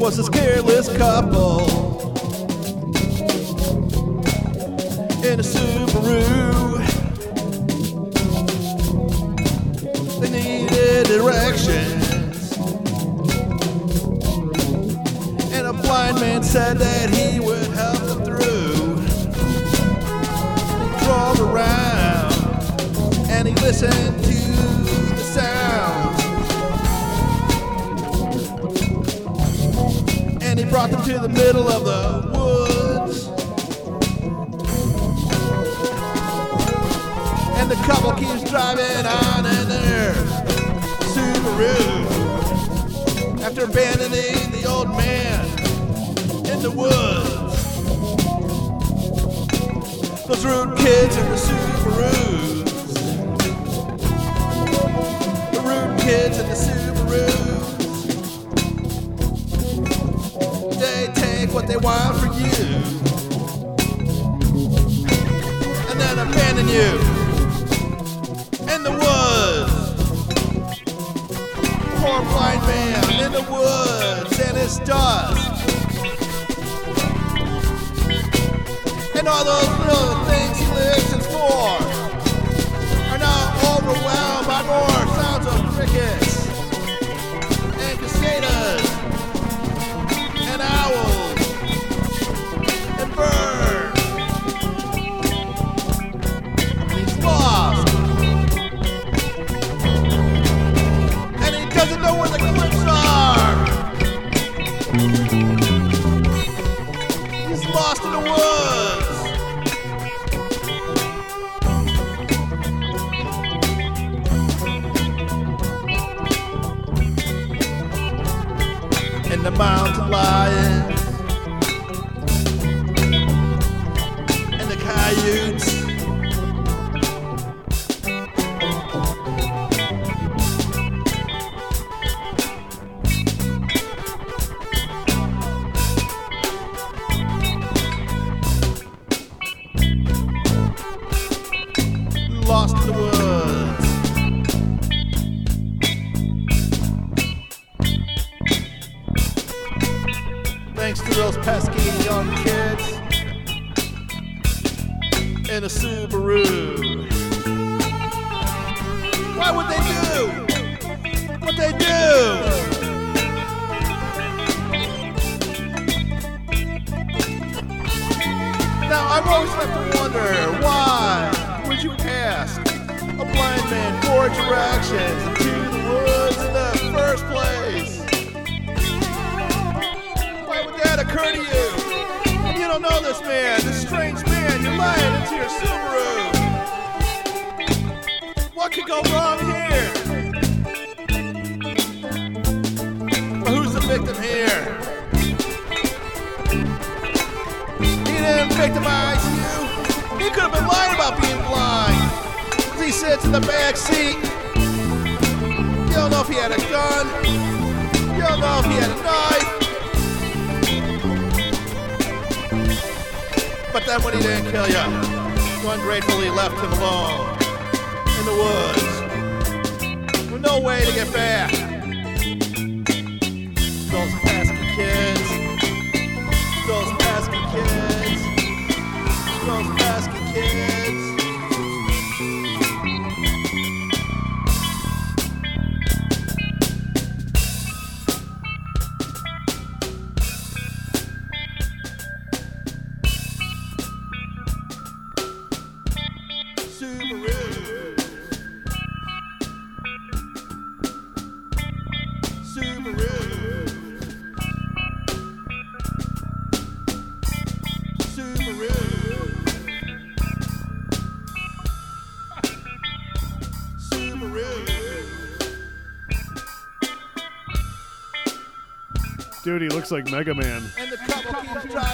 was this careless couple in a Subaru. They needed directions, and a blind man said that he would help them through. He drove around and he listened to the sounds, and he brought them to the middle of the woods. And the couple keeps driving on in their Subaru after abandoning the old man in the woods. Those rude kids in the Subarus, the rude kids in the Subarus, they take what they want for you and then abandon you in the woods. Poor blind man in the woods and his dust, and all those little things he listens for are now overwhelmed by more sounds of crickets and cicadas and owls and birds. And he's lost. Doesn't know where the cliffs are. He's lost in the woods. And the mountain lions and the coyotes lost in the woods. Thanks to those pesky young kids in a Subaru. Why would they do what they do? Now I've always had to wonder, why would you ask a blind man for directions into the woods in the first place? Why would that occur to you? And you don't know this man, this strange man, you're lying into your Subaru. What could go wrong here? But who's the victim here? He didn't victimize you. He could have been lying about being blind. He sits in the back seat. You don't know if he had a gun. You don't know if he had a knife. But then when he didn't kill you, you ungratefully left him alone in the woods with no way to get back. Those pesky kids. Those pesky kids. Those pesky kids. Subaru. Subaru. Dude, he looks like Mega Man. And the couple keeps driving.